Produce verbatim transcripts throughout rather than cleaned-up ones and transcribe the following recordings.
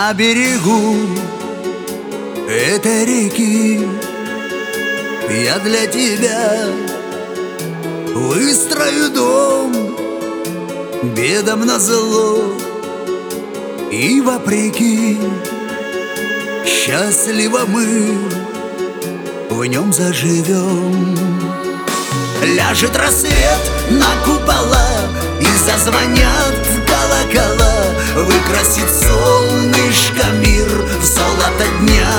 На берегу этой реки я для тебя выстрою дом, бедам назло и вопреки. Счастливо мы в нем заживем. Ляжет рассвет на купола и зазвонят колокола, выкрасит солнышко мир в золото дня.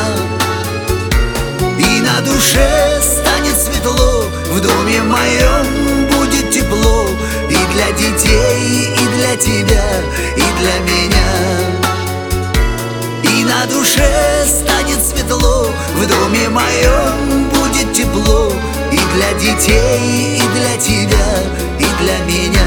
И на душе станет светло, в доме моем будет тепло, и для детей, и для тебя, и для меня. И на душе станет светло, в доме моем будет тепло, и для детей, и для тебя, и для меня.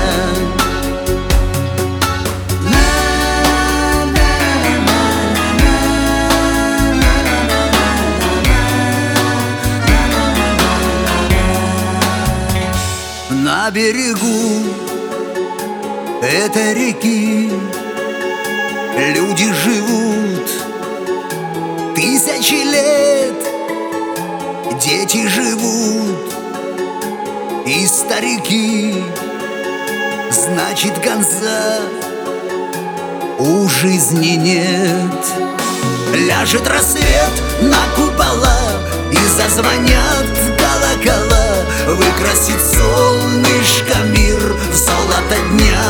На берегу этой реки люди живут тысячи лет, дети живут и старики. Значит, конца у жизни нет. Ляжет рассвет на купола и зазвонят колокола, выкрасит солнышко мир в золото дня.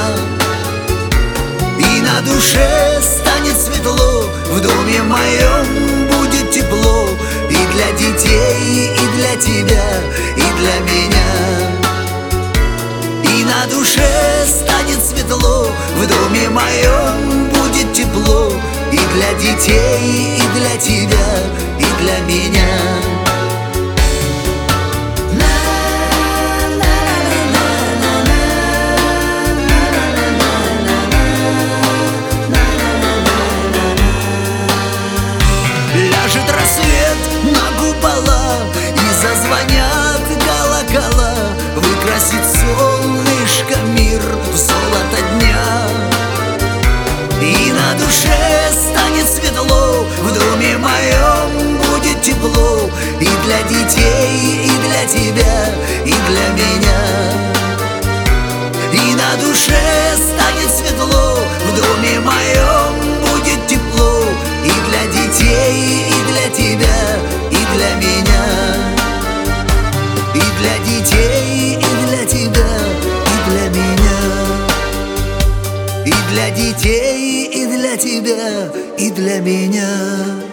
И на душе станет светло, в доме моем будет тепло, и для детей, и для тебя, и для меня. И на душе станет светло, в доме моем будет тепло, и для детей, и для тебя, и для меня. Ляжет рассвет на купола и зазвонят колокола, выкрасит солнышко мир в золото дня. И на душе станет светло, в доме моем будет тепло, и для детей, и для тебя, и для меня. И на душе станет светло, в доме моем будет тепло, и для детей, и для тебя, и для меня. И для детей, и для тебя, и для меня. И для детей, и для тебя, и для меня.